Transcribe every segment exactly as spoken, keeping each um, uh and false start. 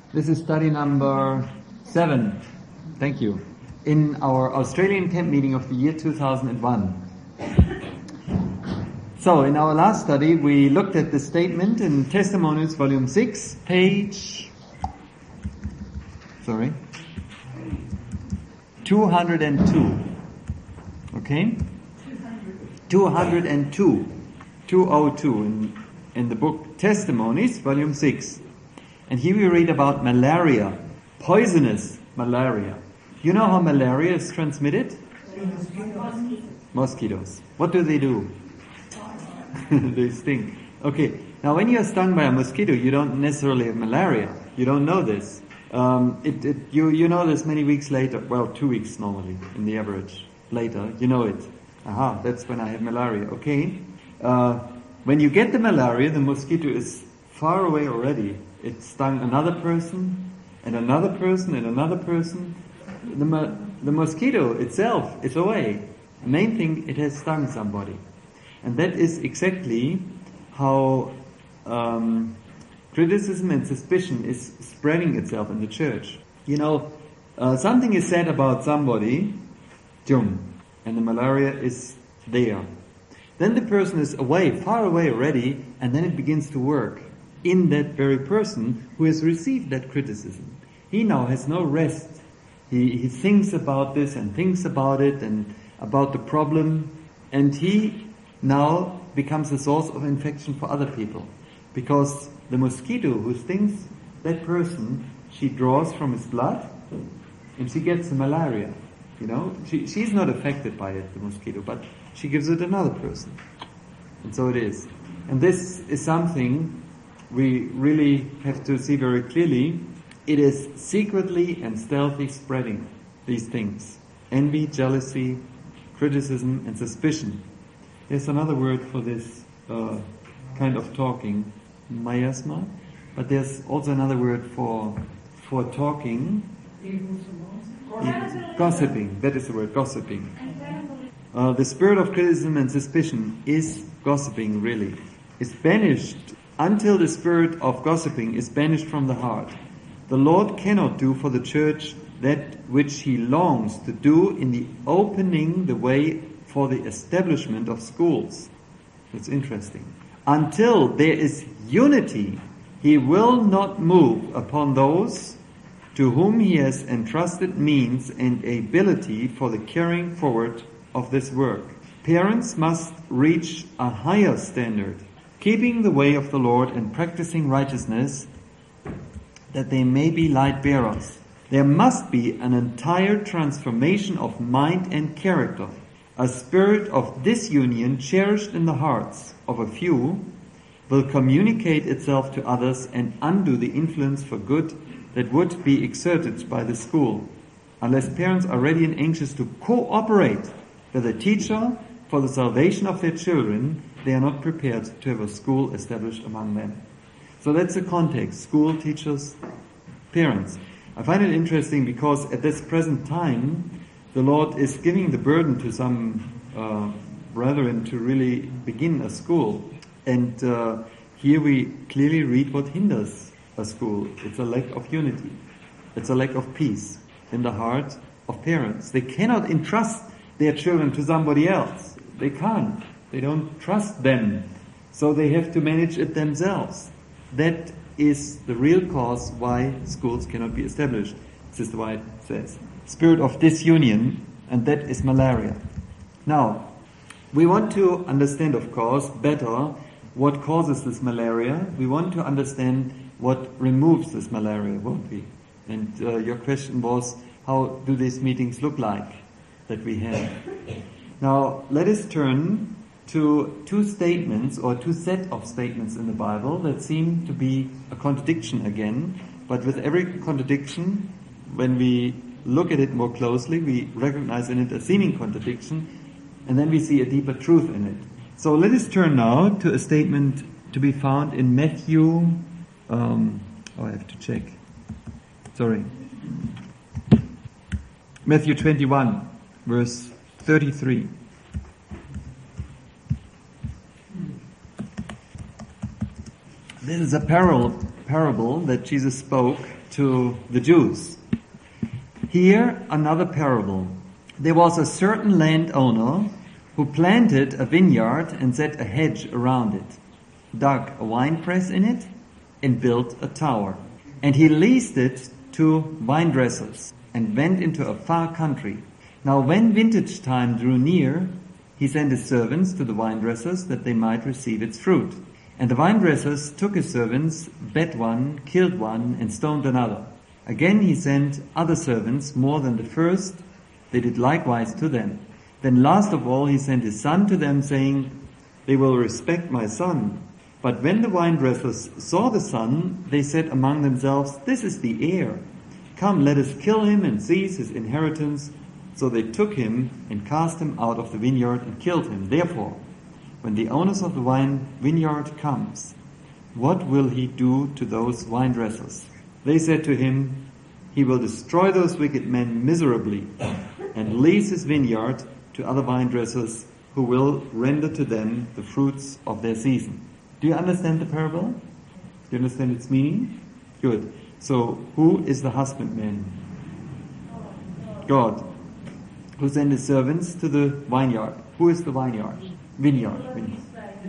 This is study number seven. Thank you. In our Australian camp meeting of the year two thousand one. So, in our last study, we looked at the statement in Testimonies, volume six, page, sorry, two hundred two. Okay? two hundred two. two oh two in, in the book Testimonies, volume six. And here we read about malaria, poisonous malaria. You know how malaria is transmitted? Mosquitoes. Mosquitoes. What do they do? They sting. Okay, now when you are stung by a mosquito, you don't necessarily have malaria. You don't know this. Um, it, it, you, you know this many weeks later. Well, two weeks normally, in the average. Later, you know it. Aha, that's when I have malaria. Okay. Uh, when you get the malaria, the mosquito is far away already. It stung another person, and another person, and another person. The, mo- the mosquito itself is away. The main thing, it has stung somebody. And that is exactly how um, criticism and suspicion is spreading itself in the church. You know, uh, something is said about somebody, jum, and the malaria is there. Then the person is away, far away already, and then it begins to work in that very person who has received that criticism. He now has no rest. He, he thinks about this and thinks about it and about the problem, and he now becomes a source of infection for other people. Because the mosquito who stings that person, she draws from his blood and she gets the malaria. You know, she, she's not affected by it, the mosquito, but she gives it another person. And so it is. And this is something we really have to see very clearly. It is secretly and stealthy spreading these things. Envy, jealousy, criticism, and suspicion. There's another word for this uh, kind of talking, miasma, but there's also another word for for talking, gossiping. That is the word, gossiping. Uh, the spirit of criticism and suspicion is gossiping, really. It's banished until the spirit of gossiping is banished from the heart. The Lord cannot do for the church that which He longs to do in the opening the way for the establishment of schools. It's interesting. Until there is unity, He will not move upon those to whom He has entrusted means and ability for the carrying forward of this work. Parents must reach a higher standard, keeping the way of the Lord and practicing righteousness, that they may be light bearers. There must be an entire transformation of mind and character. A spirit of disunion cherished in the hearts of a few will communicate itself to others and undo the influence for good that would be exerted by the school. Unless parents are ready and anxious to cooperate with a teacher for the salvation of their children, they are not prepared to have a school established among them. So that's the context. School, teachers, parents. I find it interesting because at this present time, the Lord is giving the burden to some uh, brethren to really begin a school. And uh, here we clearly read what hinders a school. It's a lack of unity. It's a lack of peace in the heart of parents. They cannot entrust their children to somebody else. They can't. They don't trust them. So they have to manage it themselves. That is the real cause why schools cannot be established, Sister White says. Spirit of disunion, and that is malaria. Now, we want to understand, of course, better what causes this malaria. We want to understand what removes this malaria, won't we? And uh, your question was, how do these meetings look like that we have? Now, let us turn to two statements, or two set of statements in the Bible that seem to be a contradiction again, but with every contradiction, when we look at it more closely, we recognize in it a seeming contradiction, and then we see a deeper truth in it. So let us turn now to a statement to be found in Matthew, um, oh, I have to check, sorry, Matthew twenty-one, verse thirty-three. This is a parallel, parable that Jesus spoke to the Jews. Here, another parable. There was a certain landowner who planted a vineyard and set a hedge around it, dug a winepress in it, and built a tower. And he leased it to vine dressers and went into a far country. Now when vintage time drew near, he sent his servants to the vine dressers that they might receive its fruit. And the vine dressers took his servants, bet one, killed one, and stoned another. Again he sent other servants, more than the first. They did likewise to them. Then last of all he sent his son to them, saying, "They will respect my son." But when the vine dressers saw the son, they said among themselves, "This is the heir. Come, let us kill him and seize his inheritance." So they took him and cast him out of the vineyard and killed him. Therefore, when the owners of the vine vineyard comes, what will he do to those vine dressers? They said to him, "He will destroy those wicked men miserably and lease his vineyard to other vine dressers who will render to them the fruits of their season." Do you understand the parable? Do you understand its meaning? Good. So, who is the husbandman? God. Who sent his servants to the vineyard? Who is the vineyard? Vineyard. vineyard.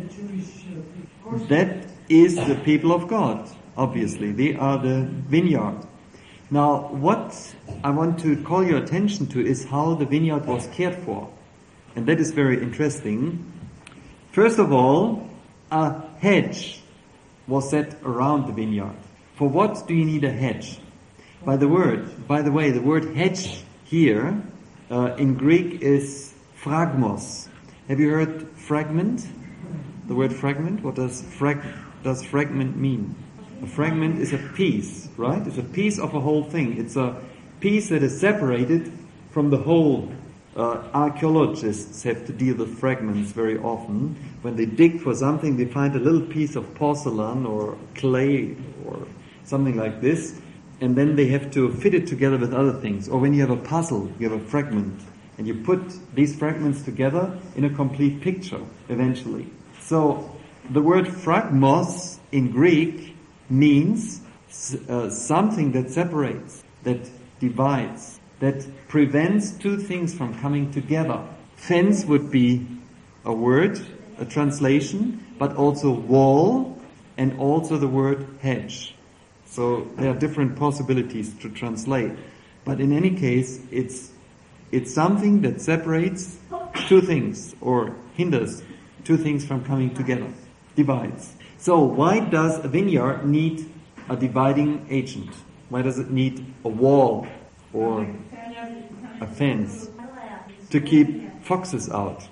That is the people of God, obviously. They are the vineyard. Now, what I want to call your attention to is how the vineyard was cared for. And that is very interesting. First of all, a hedge was set around the vineyard. For what do you need a hedge? By the word, by the way, the word hedge here uh, in Greek is phragmos. Have you heard fragment? The word fragment? What does frag does fragment mean? A fragment is a piece, right? It's a piece of a whole thing. It's a piece that is separated from the whole. Uh, archaeologists have to deal with fragments very often. When they dig for something, they find a little piece of porcelain or clay or something like this, and then they have to fit it together with other things. Or when you have a puzzle, you have a fragment, and you put these fragments together in a complete picture, eventually. So, the word phragmos in Greek means uh, something that separates, that divides, that prevents two things from coming together. Fence would be a word, a translation, but also wall, and also the word hedge. So there are different possibilities to translate. But in any case, it's it's something that separates two things, or hinders two things from coming together, divides. So why does a vineyard need a dividing agent? Why does it need a wall or a fence to keep foxes out?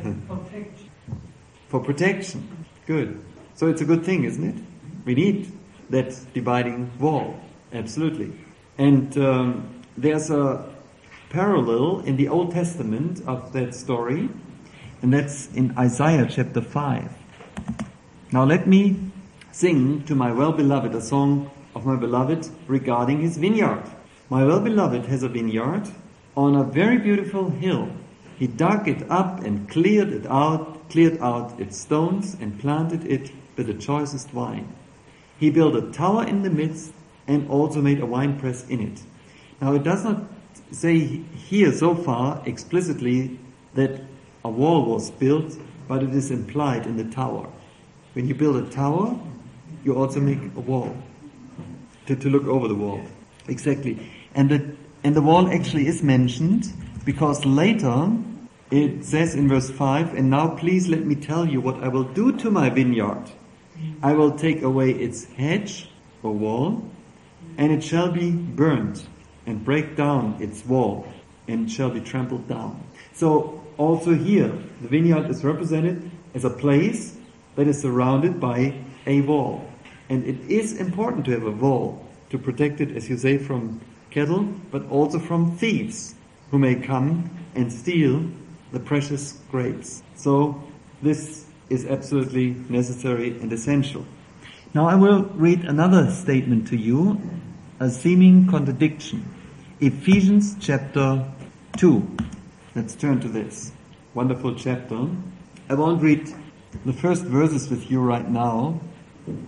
For protection. Good. So it's a good thing, isn't it? We need that dividing wall. Absolutely. And um, there's a parallel in the Old Testament of that story, and that's in Isaiah chapter five. Now let me sing to my well-beloved a song of my beloved regarding his vineyard. My well-beloved has a vineyard on a very beautiful hill. He dug it up and cleared it out, cleared out its stones and planted it with the choicest wine. He built a tower in the midst and also made a winepress in it. Now it does not say here so far explicitly that a wall was built, but it is implied in the tower. When you build a tower, you also make a wall to, to look over the wall. Exactly. And the, and the wall actually is mentioned because later it says in verse five, "And now please let me tell you what I will do to my vineyard. I will take away its hedge or wall, and it shall be burnt, and break down its wall, and it shall be trampled down." So also here, the vineyard is represented as a place that is surrounded by a wall. And it is important to have a wall to protect it, as you say, from cattle, but also from thieves who may come and steal the precious grapes. So this is absolutely necessary and essential. Now I will read another statement to you, a seeming contradiction. Ephesians chapter two. Let's turn to this wonderful chapter. I won't read the first verses with you right now,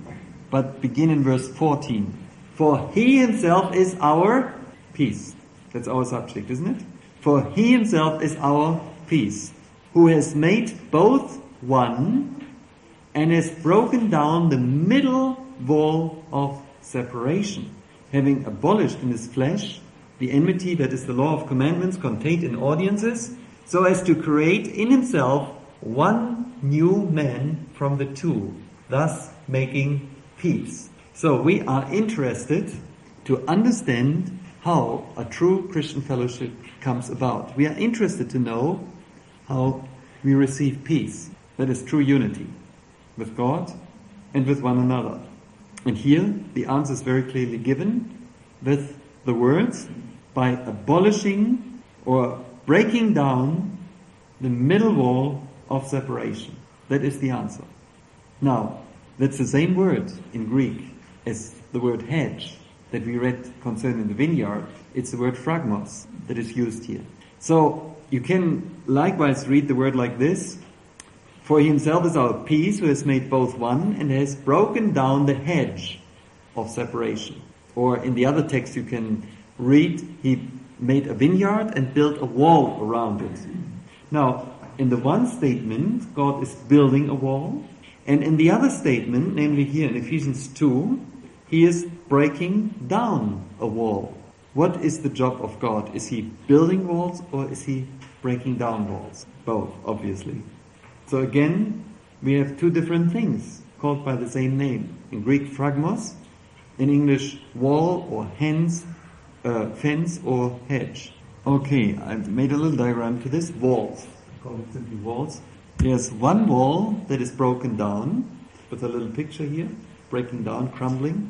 but begin in verse fourteen. For he himself is our peace. That's our subject, isn't it? For he himself is our peace, who has made both one and has broken down the middle wall of separation, having abolished in his flesh the enmity, that is the law of commandments contained in ordinances, so as to create in himself one new man from the two, thus making peace. So we are interested to understand how a true Christian fellowship comes about. We are interested to know how we receive peace, that is true unity with God and with one another. And here the answer is very clearly given with the words, by abolishing or breaking down the middle wall of separation. That is the answer. Now, that's the same word in Greek as the word hedge that we read concerning the vineyard. It's the word phragmos that is used here. So you can likewise read the word like this: for he himself is our peace, who has made both one and has broken down the hedge of separation. Or in the other text you can read, he made a vineyard and built a wall around it. Now, in the one statement, God is building a wall, and in the other statement, namely here in Ephesians two, he is breaking down a wall. What is the job of God? Is he building walls or is he breaking down walls? Both, obviously. So again, we have two different things called by the same name. In Greek, phragmos, in English, wall or hence, uh, fence or hedge. Okay, I've made a little diagram to this. Walls. I call it simply walls. There's one wall that is broken down, with a little picture here, breaking down, crumbling,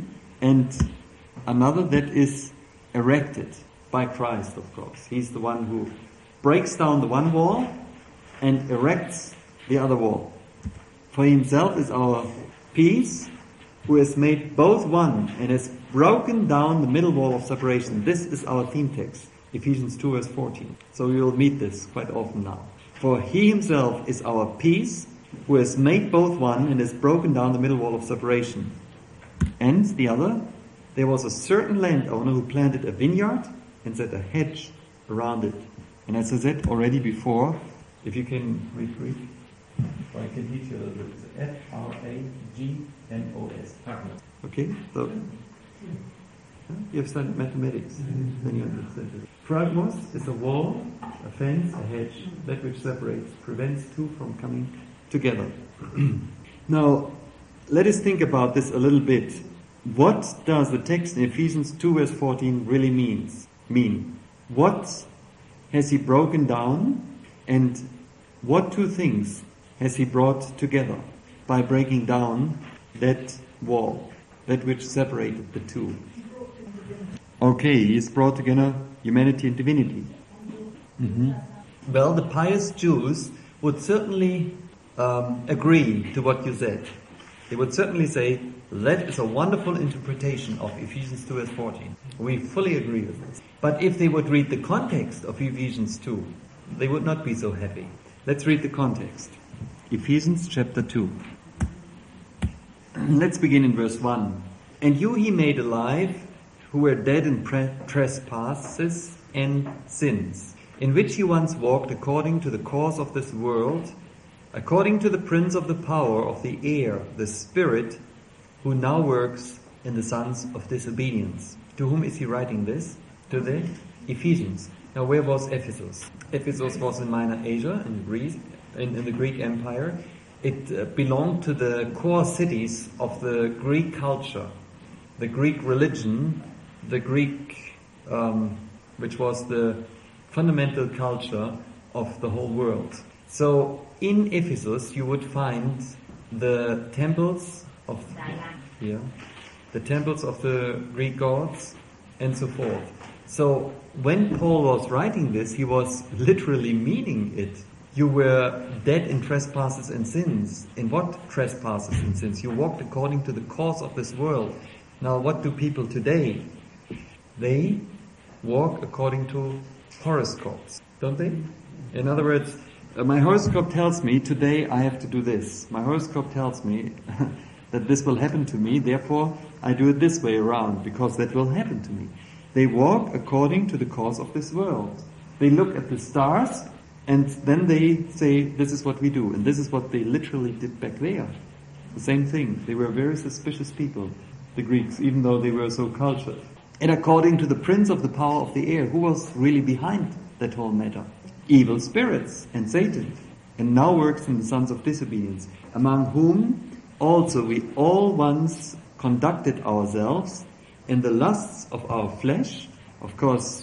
and another that is erected by Christ, of course. He's the one who breaks down the one wall and erects the other wall. For himself is our peace, who has made both one and has broken down the middle wall of separation. This is our theme text, Ephesians two verse fourteen. So we will meet this quite often now. For he himself is our peace, who has made both one and has broken down the middle wall of separation. And the other, there was a certain landowner who planted a vineyard and set a hedge around it. And as I said already before, if you can read Greek, or I can teach you a little bit. F R A G M O S. Okay, so you have studied mathematics, then you understand it. Phragmos is a wall, a fence, a hedge, that which separates, prevents two from coming together. Now, let us think about this a little bit. What does the text in Ephesians two verse fourteen really means, mean? What has he broken down, and what two things has he brought together by breaking down that wall, that which separated the two? Okay, he's brought together humanity and divinity. Mm-hmm. Well, the pious Jews would certainly um, agree to what you said. They would certainly say, that is a wonderful interpretation of Ephesians two verse fourteen. We fully agree with this. But if they would read the context of Ephesians two, they would not be so happy. Let's read the context. Ephesians chapter two. Let's begin in verse one. And you he made alive, who were dead in pre- trespasses and sins, in which you once walked according to the course of this world, according to the prince of the power of the air, the spirit, who now works in the sons of disobedience. To whom is he writing this? To the Ephesians. Now, where was Ephesus? Ephesus was in Minor Asia, in Greece, in, in the Greek Empire. It uh, belonged to the core cities of the Greek culture, the Greek religion, the Greek, um, which was the fundamental culture of the whole world. So, in Ephesus, you would find the temples of yeah, the temples of the Greek gods, and so forth. So when Paul was writing this, he was literally meaning it. You were dead in trespasses and sins. In what trespasses and sins? You walked according to the course of this world. Now, what do people today? They walk according to horoscopes, don't they? In other words, uh, my horoscope tells me today I have to do this. My horoscope tells me that this will happen to me, therefore I do it this way around, because that will happen to me. They walk according to the course of this world. They look at the stars, and then they say, this is what we do. And this is what they literally did back there. The same thing. They were very suspicious people, the Greeks, even though they were so cultured. And according to the prince of the power of the air, who was really behind that whole matter? Evil spirits and Satan. And now works in the sons of disobedience, among whom also we all once conducted ourselves in the lusts of our flesh. Of course,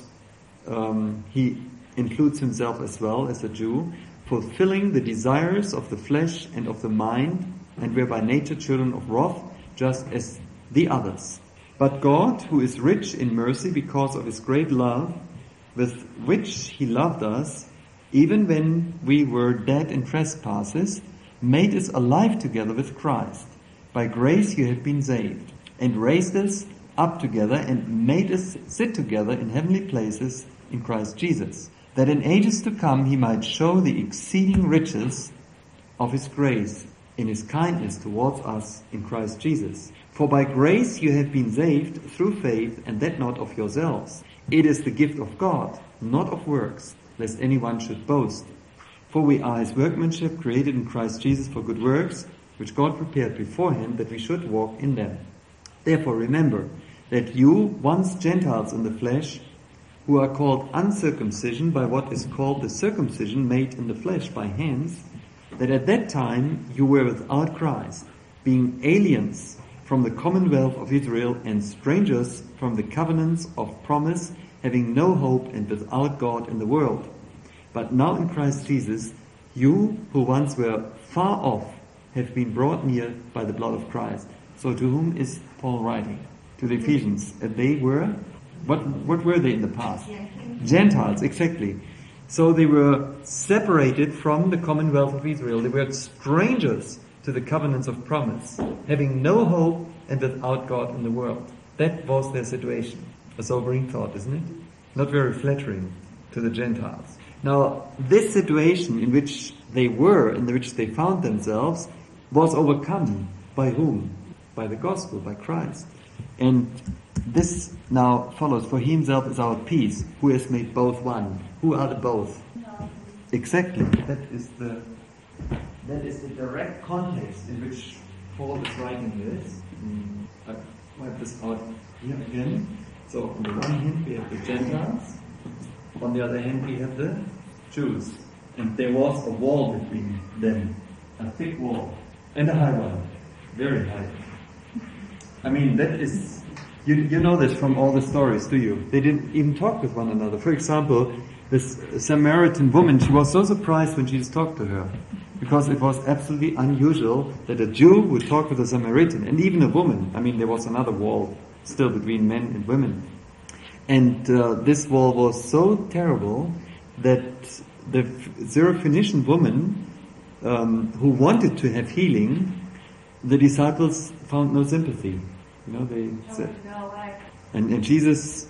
um, he includes himself as well as a Jew, fulfilling the desires of the flesh and of the mind, and were by nature children of wrath, just as the others. But God, who is rich in mercy because of his great love, with which he loved us, even when we were dead in trespasses, made us alive together with Christ. By grace you have been saved, and raised us up together, and made us sit together in heavenly places in Christ Jesus, that in ages to come he might show the exceeding riches of his grace in his kindness towards us in Christ Jesus. For by grace you have been saved through faith, and that not of yourselves. It is the gift of God, not of works, lest anyone should boast. For we are his workmanship, created in Christ Jesus for good works, which God prepared beforehand that we should walk in them. Therefore remember that you, once Gentiles in the flesh, who are called uncircumcision by what is called the circumcision made in the flesh by hands, that at that time you were without Christ, being aliens from the commonwealth of Israel and strangers from the covenants of promise, having no hope and without God in the world. But now in Christ Jesus, you who once were far off have been brought near by the blood of Christ. So to whom is Paul writing? To the Ephesians. And they were, what, what were they in the past? Gentiles, exactly. So they were separated from the commonwealth of Israel. They were strangers to the covenants of promise, having no hope and without God in the world. That was their situation. A sobering thought, isn't it? Not very flattering to the Gentiles. Now, this situation in which they were, in which they found themselves, was overcome by whom? By the gospel, by Christ. And this now follows, for he himself is our peace, who has made both one. Who are the both? No. Exactly. That is the that is the direct context in which Paul is writing this. Mm, I wipe this out here again. So on the one hand we have the Gentiles, on the other hand we have the Jews. And there was a wall between them, a thick wall, and a high one, very high. I mean, that is, you, you know this from all the stories, do you? They didn't even talk with one another. For example, this Samaritan woman, she was so surprised when Jesus talked to her, because it was absolutely unusual that a Jew would talk with a Samaritan, and even a woman. I mean, there was another wall still between men and women. And uh, this wall was so terrible that the Syrophoenician woman um, who wanted to have healing, the disciples found no sympathy. You know, they said, and, and Jesus,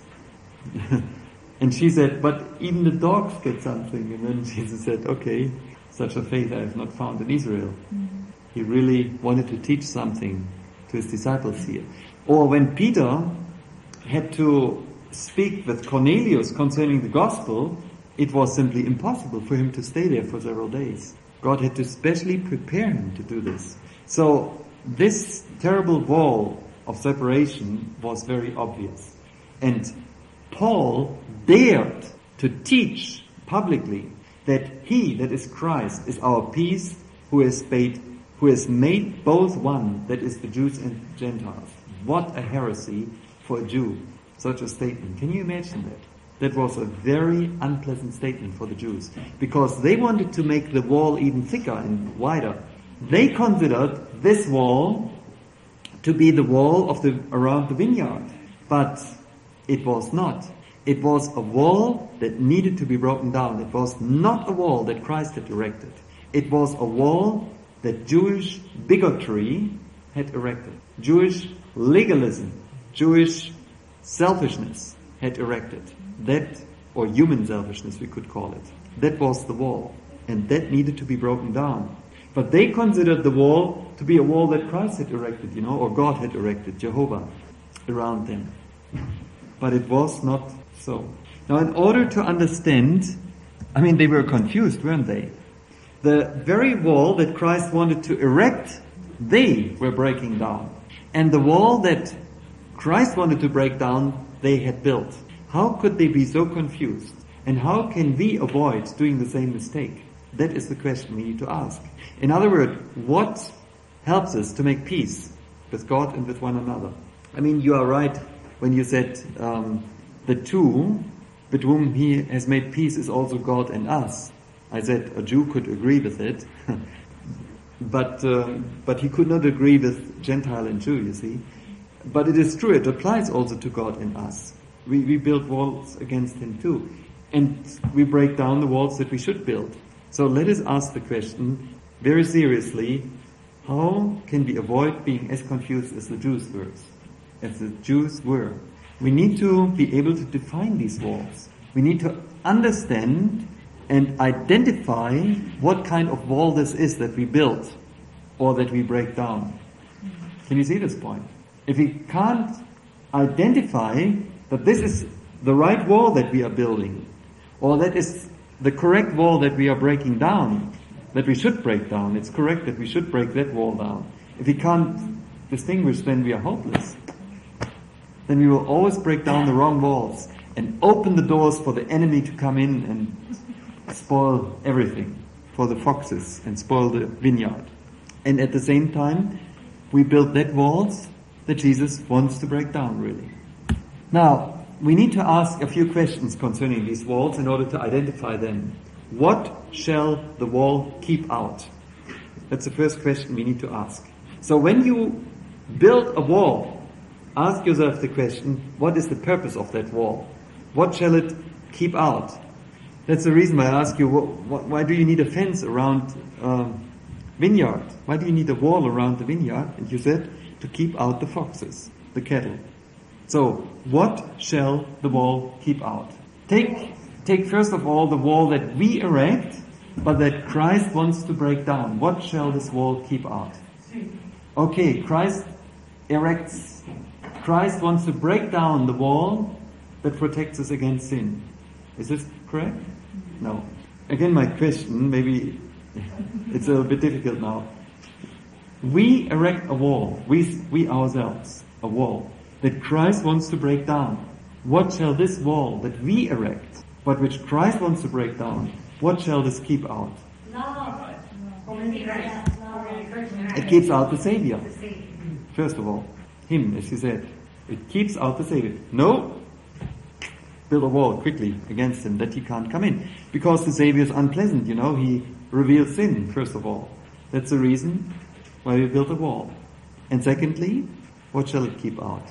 and she said, but even the dogs get something. And then Jesus said, okay, such a faith I have not found in Israel. Mm-hmm. He really wanted to teach something to his disciples here. Or when Peter had to speak with Cornelius concerning the gospel, it was simply impossible for him to stay there for several days. God had to specially prepare him to do this. So this terrible wall of separation was very obvious. And Paul dared to teach publicly that he, that is Christ, is our peace, who has made, who has made both one, that is the Jews and Gentiles. What a heresy for a Jew, such a statement. Can you imagine that? That was a very unpleasant statement for the Jews, because they wanted to make the wall even thicker and wider. They considered this wall to be the wall of the around the vineyard, but it was not. It was a wall that needed to be broken down. It was not a wall that Christ had erected. It was a wall that Jewish bigotry had erected. Jewish legalism, Jewish selfishness had erected. That, or human selfishness we could call it. That was the wall. And that needed to be broken down. But they considered the wall to be a wall that Christ had erected, you know, or God had erected, Jehovah, around them. But it was not so. Now, in order to understand, I mean, they were confused, weren't they? The very wall that Christ wanted to erect, they were breaking down. And the wall that Christ wanted to break down, they had built. How could they be so confused? And how can we avoid doing the same mistake? That is the question we need to ask. In other words, what helps us to make peace with God and with one another? I mean, you are right when you said um, the two with whom he has made peace is also God and us. I said a Jew could agree with it, but uh, but he could not agree with Gentile and Jew, you see. But it is true, it applies also to God and us. We, we build walls against him too. And we break down the walls that we should build. So let us ask the question very seriously, how can we avoid being as confused as the Jews were? As the Jews were. We need to be able to define these walls. We need to understand and identify what kind of wall this is that we build or that we break down. Can you see this point? If we can't identify that this is the right wall that we are building, or that is the correct wall that we are breaking down, that we should break down, it's correct that we should break that wall down. If we can't distinguish, then we are hopeless. Then we will always break down the wrong walls and open the doors for the enemy to come in and spoil everything for the foxes and spoil the vineyard. And at the same time, we build that walls that Jesus wants to break down, really. Now, we need to ask a few questions concerning these walls in order to identify them. What shall the wall keep out? That's the first question we need to ask. So when you build a wall, ask yourself the question, what is the purpose of that wall? What shall it keep out? That's the reason why I ask you, why do you need a fence around um, vineyard? Why do you need a wall around the vineyard? And you said, to keep out the foxes, the cattle. So, what shall the wall keep out? Take, take first of all the wall that we erect, but that Christ wants to break down. What shall this wall keep out? Okay, Christ erects, Christ wants to break down the wall that protects us against sin. Is this correct? No. Again, my question, maybe it's a little bit difficult now. We erect a wall, we, we ourselves, a wall, that Christ wants to break down. What shall this wall that we erect, but which Christ wants to break down, what shall this keep out? It keeps out the Savior. First of all, Him, as you said. It keeps out the Savior. No, build a wall quickly against Him that He can't come in. Because the Savior is unpleasant, you know, He reveals sin, first of all. That's the reason why we build a wall. And secondly, what shall it keep out?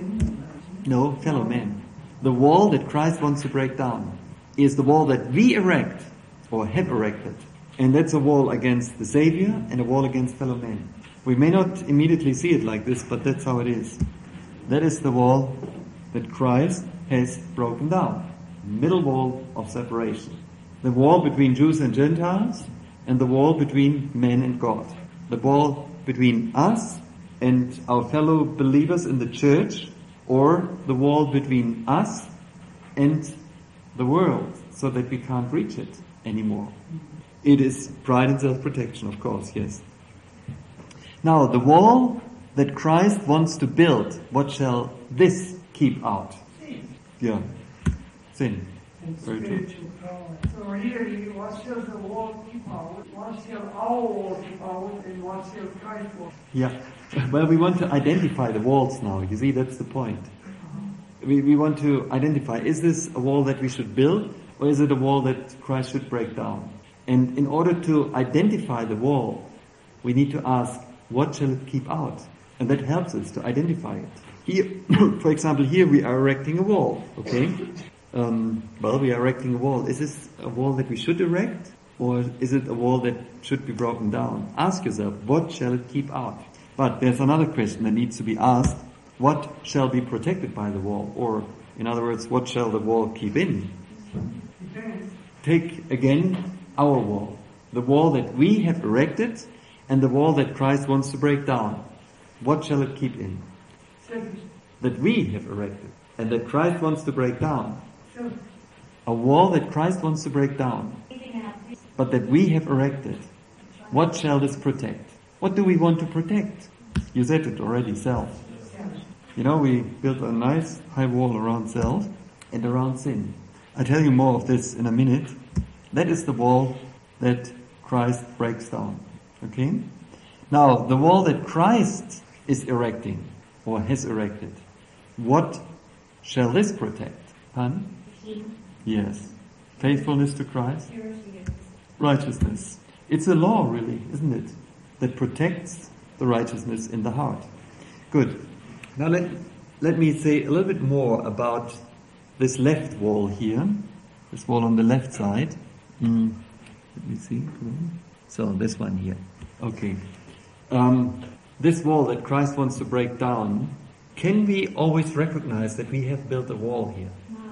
No, fellow men. The wall that Christ wants to break down is the wall that we erect or have erected. And that's a wall against the Savior and a wall against fellow men. We may not immediately see it like this, but that's how it is. That is the wall that Christ has broken down. Middle wall of separation. The wall between Jews and Gentiles and the wall between man and God. The wall between us and our fellow believers in the church, or the wall between us and the world, so that we can't reach it anymore. It is pride and self-protection, of course, yes. Now, the wall that Christ wants to build, what shall this keep out? Sin. Yeah, sin. And Very true. So here, what shall the wall keep out? What shall our wall keep out? And what shall Christ's wall? Yeah. Well, we want to identify the walls now. You see, that's the point. We we want to identify, is this a wall that we should build, or is it a wall that Christ should break down? And in order to identify the wall, we need to ask, what shall it keep out? And that helps us to identify it. Here, for example, here we are erecting a wall, okay? Um, well, we are erecting a wall. Is this a wall that we should erect, or is it a wall that should be broken down? Ask yourself, what shall it keep out? But there's another question that needs to be asked. What shall be protected by the wall? Or, in other words, what shall the wall keep in? Take, again, our wall. The wall that we have erected and the wall that Christ wants to break down. What shall it keep in? Sin. That we have erected, and that Christ wants to break down. Sin. A wall that Christ wants to break down, but that we have erected. What shall this protect? What do we want to protect? You said it already, self. You know, we built a nice high wall around self and around sin. I'll tell you more of this in a minute. That is the wall that Christ breaks down. Okay? Now, the wall that Christ is erecting, or has erected, what shall this protect? Hun? Yes. Faithfulness to Christ? Righteousness. It's a law, really, isn't it? That protects the righteousness in the heart. Good. Now let, let me say a little bit more about this left wall here. This wall on the left side. Mm. Let me see. So this one here. Okay. Um, this wall that Christ wants to break down, can we always recognize that we have built a wall here?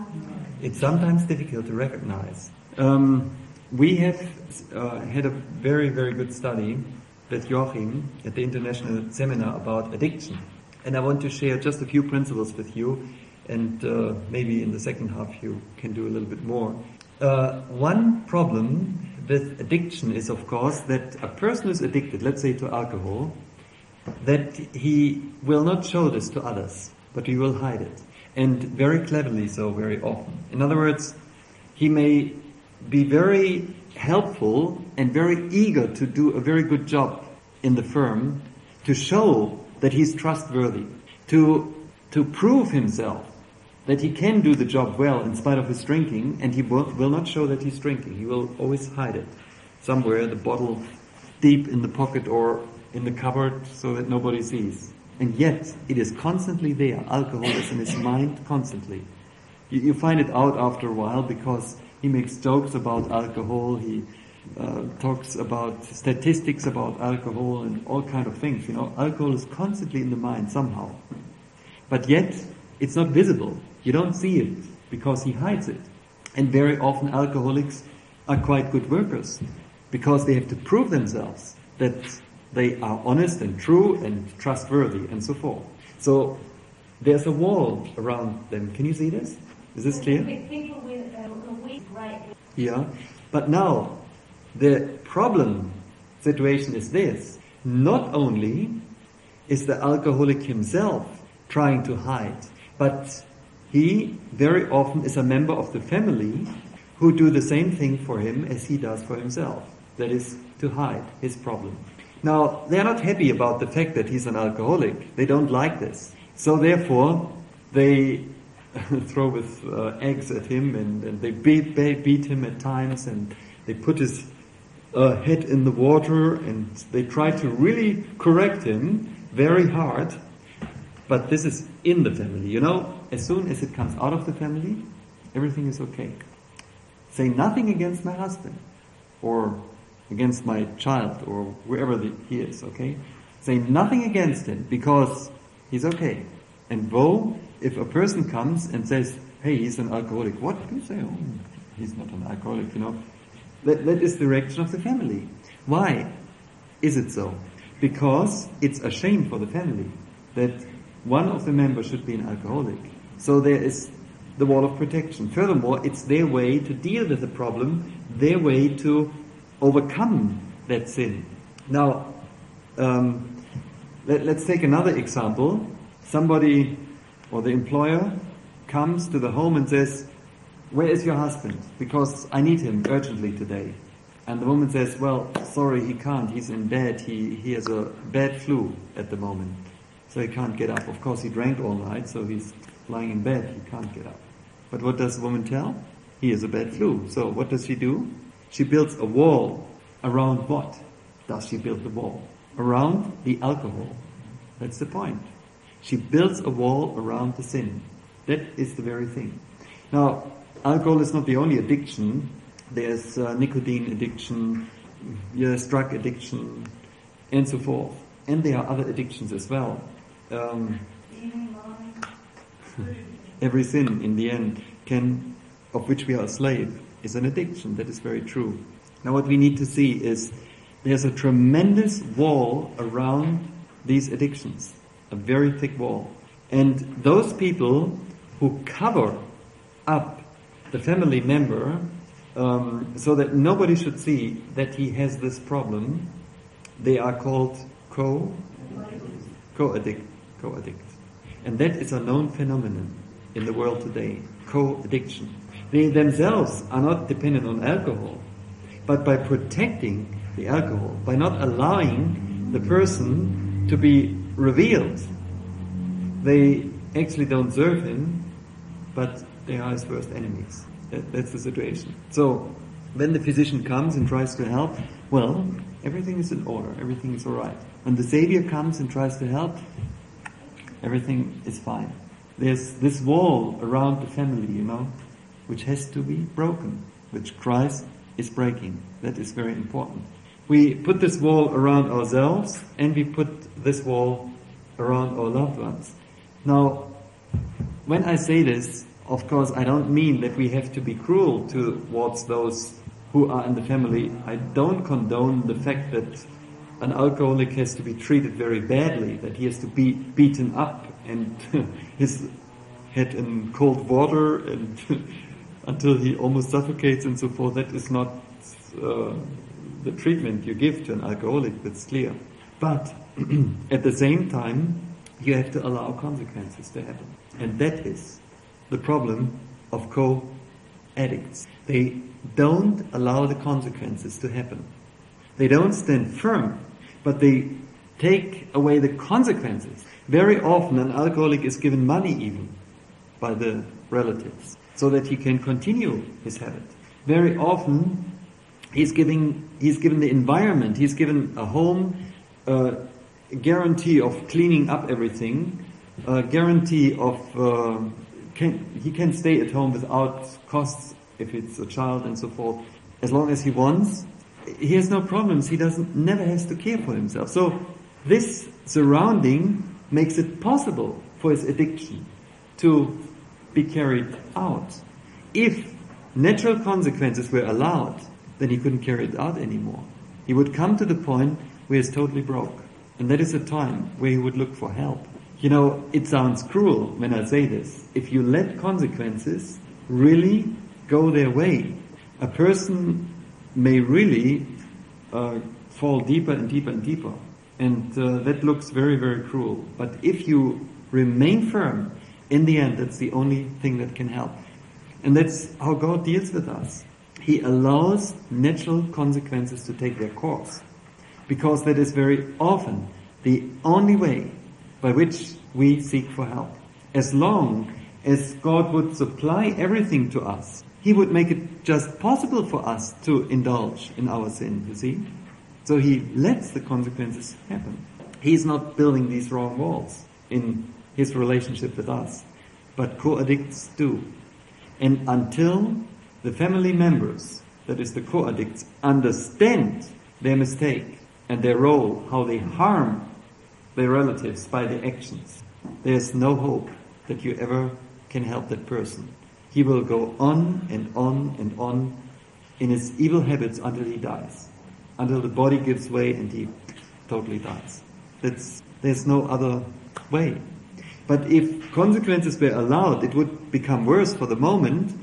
It's sometimes difficult to recognize. Um, we have uh, had a very, very good study with Joachim at the international seminar about addiction. And I want to share just a few principles with you, and uh, maybe in the second half you can do a little bit more. Uh, one problem with addiction is, of course, that a person who's addicted, let's say to alcohol, that he will not show this to others, but he will hide it. And very cleverly so, very often. In other words, he may be very helpful and very eager to do a very good job in the firm to show that he's trustworthy, to to prove himself that he can do the job well in spite of his drinking, and he will, will not show that he's drinking. He will always hide it somewhere, the bottle deep in the pocket or in the cupboard so that nobody sees. And yet, it is constantly there. Alcohol is in his mind constantly. You, you find it out after a while because he makes jokes about alcohol, he uh, talks about statistics about alcohol and all kind of things. You know, alcohol is constantly in the mind somehow. But yet, it's not visible. You don't see it because he hides it. And very often alcoholics are quite good workers because they have to prove themselves that they are honest and true and trustworthy and so forth. So there's a wall around them. Can you see this? Is this clear? People with a weak right. Yeah. But now, the problem situation is this. Not only is the alcoholic himself trying to hide, but he very often is a member of the family who do the same thing for him as he does for himself. That is, to hide his problem. Now, they are not happy about the fact that he's an alcoholic. They don't like this. So therefore, they throw with uh, eggs at him and, and they beat, beat him at times, and they put his uh, head in the water, and they try to really correct him very hard. But this is in the family. You know, as soon as it comes out of the family, everything is okay. Say nothing against my husband or against my child or wherever the, he is, okay? Say nothing against him because he's okay. And woe, if a person comes and says, hey, he's an alcoholic, what do you say? Oh, he's not an alcoholic, you know. That, that is the reaction of the family. Why is it so? Because it's a shame for the family that one of the members should be an alcoholic. So there is the wall of protection. Furthermore, it's their way to deal with the problem, their way to overcome that sin. Now, um, let, let's take another example. Somebody, or the employer, comes to the home and says, where is your husband? Because I need him urgently today. And the woman says, well, sorry, he can't. He's in bed. He, he has a bad flu at the moment. So he can't get up. Of course, he drank all night, so he's lying in bed. He can't get up. But what does the woman tell? He has a bad flu. So what does she do? She builds a wall. Around what does she build the wall? Around the alcohol. That's the point. She builds a wall around the sin. That is the very thing. Now, alcohol is not the only addiction. There's uh, nicotine addiction, there's drug addiction, and so forth. And there are other addictions as well. Um, every sin, in the end, can, of which we are a slave, is an addiction. That is very true. Now what we need to see is there's a tremendous wall around these addictions, a very thick wall. And those people who cover up the family member um, so that nobody should see that he has this problem, they are called co co-addict, co-addict. And that is a known phenomenon in the world today, co-addiction. They themselves are not dependent on alcohol, but by protecting the alcohol, by not allowing the person to be revealed, they actually don't serve him, but they are his worst enemies. That, that's the situation. So, when the physician comes and tries to help, well, everything is in order, everything is alright. When the Savior comes and tries to help, everything is fine. There's this wall around the family, you know, which has to be broken, which Christ is breaking. That is very important. We put this wall around ourselves, and we put this wall around our loved ones. Now, when I say this, of course, I don't mean that we have to be cruel towards those who are in the family. I don't condone the fact that an alcoholic has to be treated very badly, that he has to be beaten up and his head in cold water and until he almost suffocates and so forth. That is not uh, the treatment you give to an alcoholic, that's clear. But at the same time, you have to allow consequences to happen. And that is the problem of co-addicts. They don't allow the consequences to happen. They don't stand firm, but they take away the consequences. Very often an alcoholic is given money even by the relatives so that he can continue his habit. Very often he's giving, he's given the environment, he's given a home, uh, a guarantee of cleaning up everything, a guarantee of uh, can, he can stay at home without costs if it's a child and so forth, as long as he wants. He has no problems. He doesn't, never has to care for himself. So this surrounding makes it possible for his addiction to be carried out. If natural consequences were allowed, then he couldn't carry it out anymore. He would come to the point where he's totally broke. And that is a time where he would look for help. You know, it sounds cruel when I say this. If you let consequences really go their way, a person may really uh, fall deeper and deeper and deeper. And uh, that looks very, very cruel. But if you remain firm, in the end, that's the only thing that can help. And that's how God deals with us. He allows natural consequences to take their course. Because that is very often the only way by which we seek for help. As long as God would supply everything to us, He would make it just possible for us to indulge in our sin, you see? So He lets the consequences happen. He's not building these wrong walls in His relationship with us. But co-addicts do. And until the family members, that is the co-addicts, understand their mistake and their role, how they harm their relatives by their actions, there's no hope that you ever can help that person. He will go on and on and on in his evil habits until he dies. Until the body gives way and he totally dies. That's, there's no other way. But if consequences were allowed, it would become worse for the moment,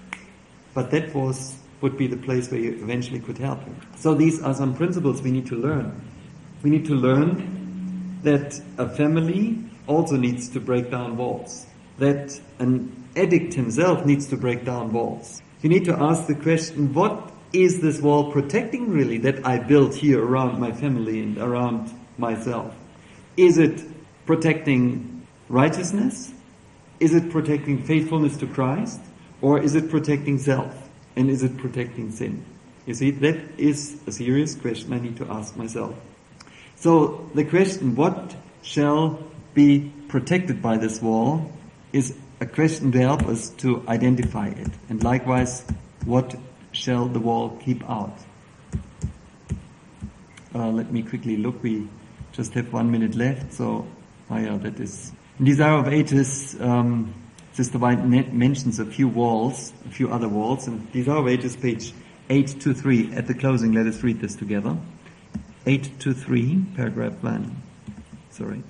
but that was would be the place where you eventually could help him. So these are some principles we need to learn. We need to learn that a family also needs to break down walls. That an addict himself needs to break down walls. You need to ask the question, what is this wall protecting really that I built here around my family and around myself? Is it protecting righteousness? Is it protecting faithfulness to Christ? Or is it protecting self? And is it protecting sin? You see, that is a serious question I need to ask myself. So the question, what shall be protected by this wall, is a question to help us to identify it. And likewise, what shall the wall keep out? Uh, let me quickly look. We just have one minute left. So, oh yeah, that is... In Desire of Ages, um, Sister White mentions a few walls, a few other walls. And Desire of Ages, page eight two three. At the closing, let us read this together. eight to three, paragraph one. Sorry.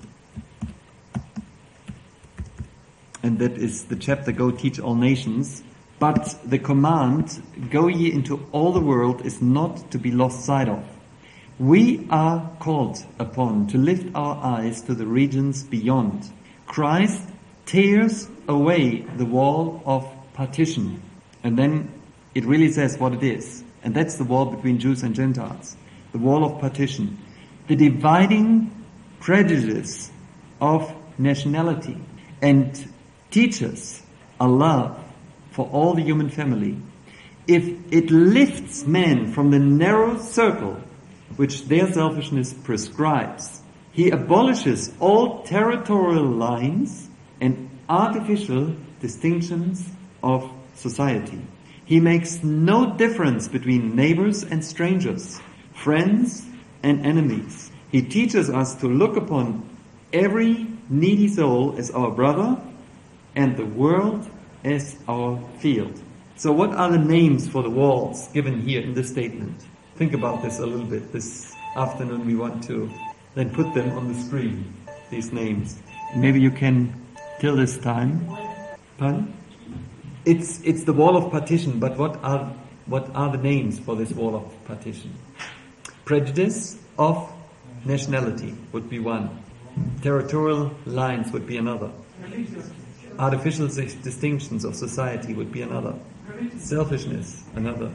And that is the chapter, Go Teach All Nations. But the command, go ye into all the world, is not to be lost sight of. We are called upon to lift our eyes to the regions beyond. Christ tears away the wall of partition. And then it really says what it is. And that's the wall between Jews and Gentiles. The wall of partition. The dividing prejudice of nationality. And teaches a love for all the human family. If it lifts men from the narrow circle which their selfishness prescribes, he abolishes all territorial lines and artificial distinctions of society. He makes no difference between neighbors and strangers, friends and enemies. He teaches us to look upon every needy soul as our brother and the world as our field. So what are the names for the walls given here in this statement? Think about this a little bit. This afternoon we want to then put them on the screen, these names. Maybe you can till this time. Pardon? It's it's the wall of partition, but what are what are the names for this wall of partition? Prejudice of nationality would be one. Territorial lines would be another. Artificial distinctions of society would be another. Selfishness, another.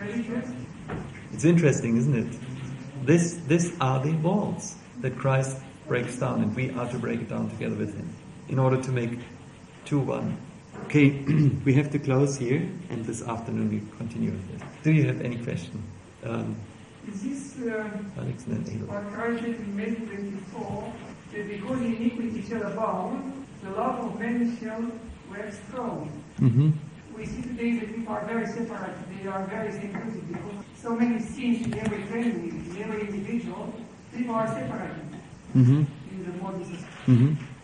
It's interesting, isn't it? This, this are the walls that Christ breaks down, and we are to break it down together with Him in order to make two one. Okay, we have to close here, and this afternoon we continue with this. Do you have any question? Um, Is this uh, Alex and then Adel. what Christ said in Matthew twenty-four, that because iniquity shall abound, the love of many shall wax strong? Mm-hmm. We see today that people are very separate, they are very secretive because so many sins in every family, in every individual, people are separated Mm-hmm. in the modern society. Mm-hmm.